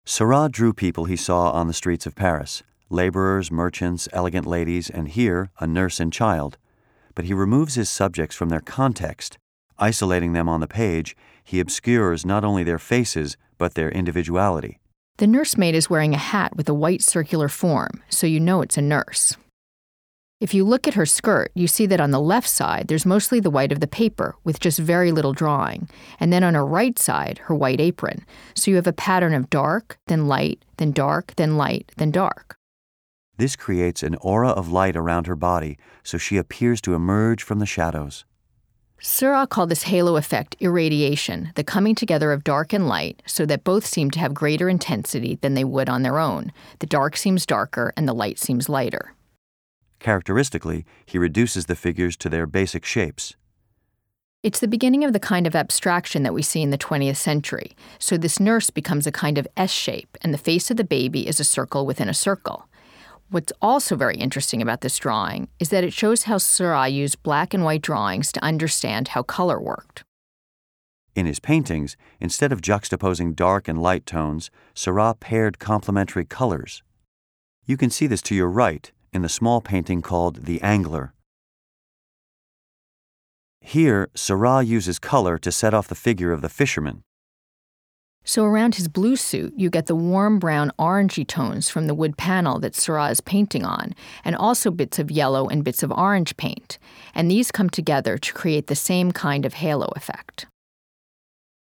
Seurat drew people he saw on the streets of Paris, laborers, merchants, elegant ladies, and here, a nurse and child. But he removes his subjects from their context. Isolating them on the page, he obscures not only their faces, but their individuality. The nursemaid is wearing a hat with a white circular form, so you know it's a nurse. If you look at her skirt, you see that on the left side, there's mostly the white of the paper, with just very little drawing, and then on her right side, her white apron. So you have a pattern of dark, then light, then dark, then light, then dark. This creates an aura of light around her body, so she appears to emerge from the shadows. Seurat called this halo effect irradiation, the coming together of dark and light, so that both seem to have greater intensity than they would on their own. The dark seems darker, and the light seems lighter. Characteristically, he reduces the figures to their basic shapes. It's the beginning of the kind of abstraction that we see in the 20th century. So this nurse becomes a kind of S shape, and the face of the baby is a circle within a circle. What's also very interesting about this drawing is that it shows how Seurat used black and white drawings to understand how color worked. In his paintings, instead of juxtaposing dark and light tones, Seurat paired complementary colors. You can see this to your right, in the small painting called The Angler. Here, Seurat uses color to set off the figure of the fisherman. So around his blue suit, you get the warm brown orangey tones from the wood panel that Seurat is painting on, and also bits of yellow and bits of orange paint. And these come together to create the same kind of halo effect.